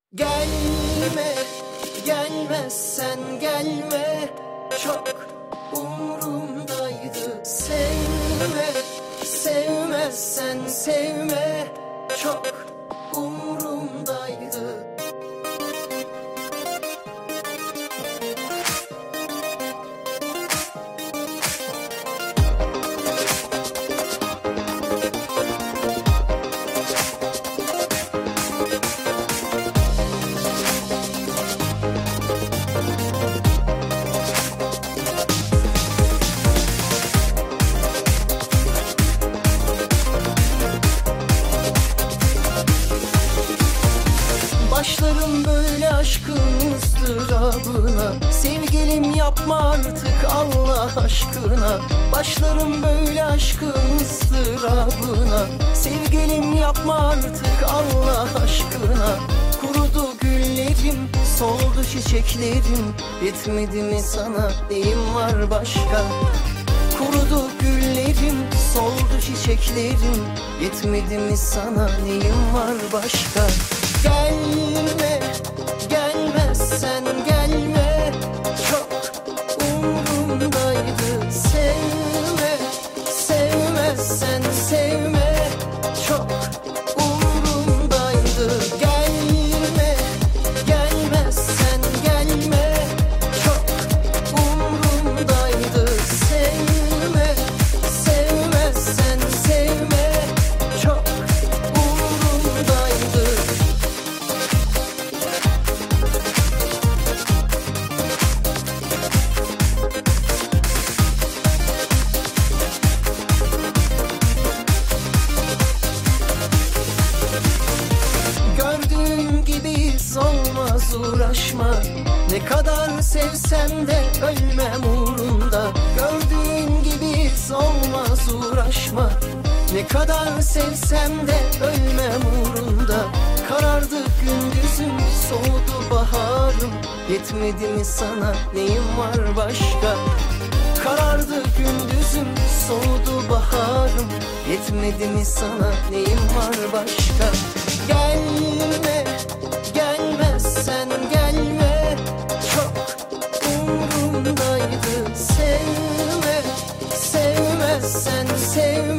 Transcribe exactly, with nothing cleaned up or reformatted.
Gelme, gelmezsen gelme, çok umurumdaydı. Sevme, sevmezsen sevme, çok umurumdaydı. Başlarım böyle aşkın ıstırabına, sevgilim yapma artık Allah aşkına. Başlarım böyle aşkın ıstırabına, sevgilim yapma artık Allah aşkına. Kurudu güllerim, soldu çiçeklerim, yetmedi mi sana neyim var başka? Kurudu güllerim, soldu çiçeklerim, yetmedi mi sana neyim var başka? Gelme, gelmezsen gelme, çok umurumdaydı. Sevme, sevmezsen sevme, çok umurumdaydı. Gelme, gelmezsen gelme, çok umurumdaydı. Sevme, sevmezsen sevme, çok umurumdaydı. Gördüğün gibi olmaz uğraşma, ne kadar sevsem de ölmem uğrunda. Gördüğün gibi olmaz uğraşma, ne kadar sevsem de ölmem uğrunda. Karardı gündüzüm, soğudu baharım, yetmedi mi sana neyim var başka? Karardı gündüzüm, soğudu baharım, yetmedi mi sana neyim var başka? Gelme, gelmezsen gelme, çok umurumdaydı. Sevme, sevmezsen sevme,